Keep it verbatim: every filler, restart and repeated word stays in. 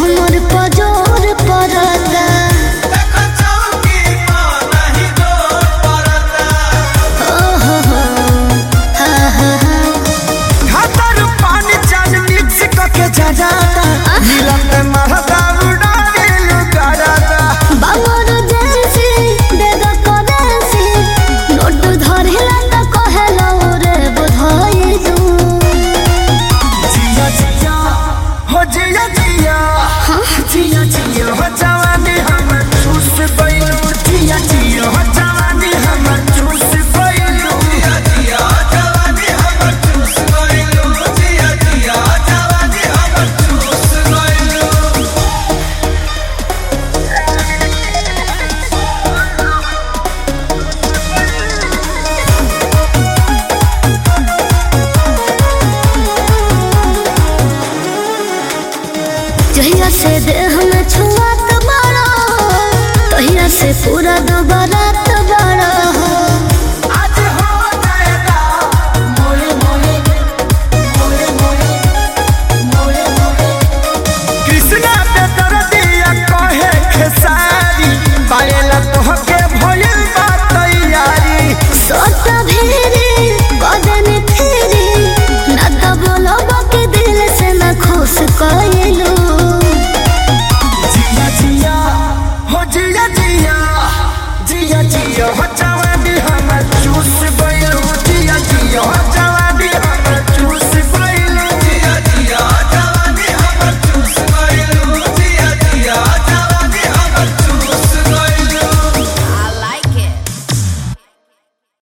हमर पजोर परता जहिया से देह में छुआत बड़ा तहिया से पूरा दोबारात बड़ा आज हो जाएगा मोले मोले मोले मोले मोले मोले कृष्णा पे दर्दिया कहे खेसारी पाएला तोहके भइल बा तैयारी सोता भेरी बदन फेरी ना तो बोलब के दिल से ना खुश कइलू जिया जिया हो जिया जिया जिया जिया हो जावा